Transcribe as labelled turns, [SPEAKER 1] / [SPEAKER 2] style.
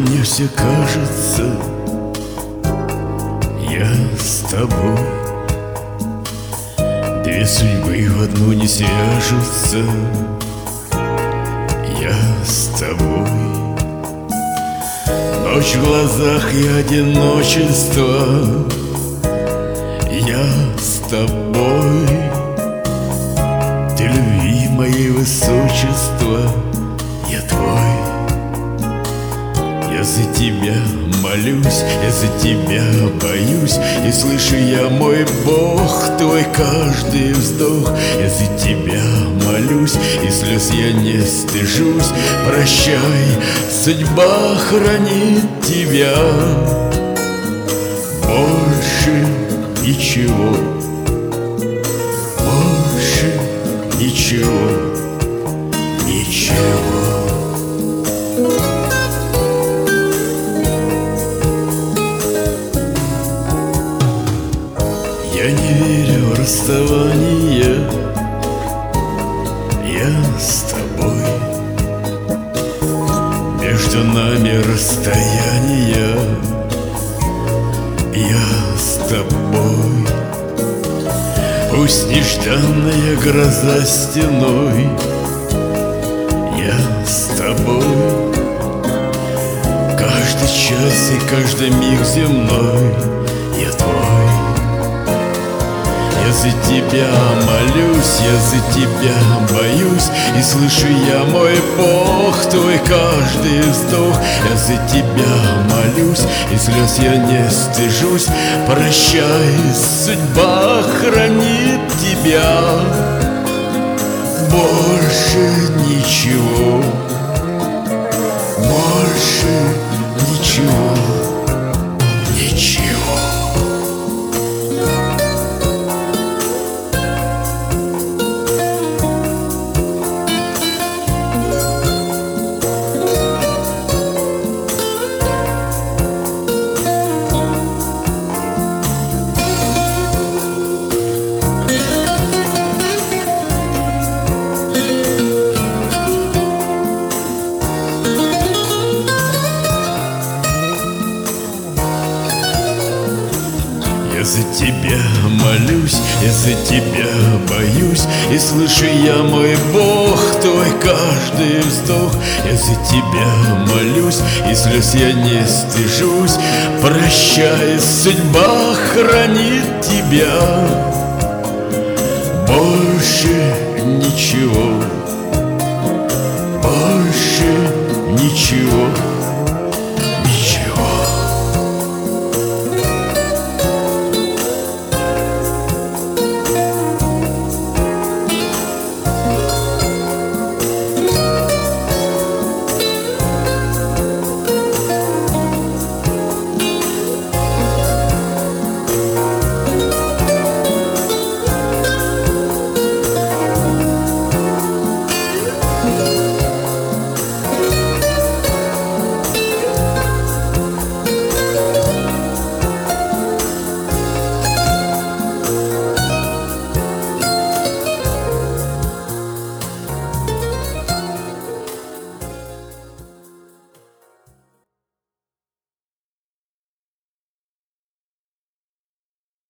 [SPEAKER 1] мне все кажется, я с тобой. Две судьбы в одну не свяжутся, я с тобой. Ночь в глазах и одиночество, я с тобой. Ты любви моей высочество, я твой. Я за тебя молюсь, я за тебя боюсь, и слышу я, мой Бог, твой каждый вздох. Я за тебя молюсь, и слез я не стыжусь. Прощай, судьба хранит тебя. Больше ничего, больше ничего, ничего. Я не верю в расставание, я с тобой. Между нами расстояние, я с тобой. Пусть нежданная гроза стеной, я с тобой. Каждый час и каждый миг земной, я твой. Я за тебя молюсь, я за тебя боюсь, и слышу я, мой Бог, твой каждый вздох. Я за тебя молюсь, и слез я не стыжусь. Прощай, судьба хранит тебя. Больше ничего, больше ничего, ничего. Я за тебя молюсь, я за тебя боюсь, и слышу я, мой Бог, твой каждый вздох. Я за тебя молюсь, и слез я не стыжусь. Прощай, судьба хранит тебя. Больше ничего, больше ничего.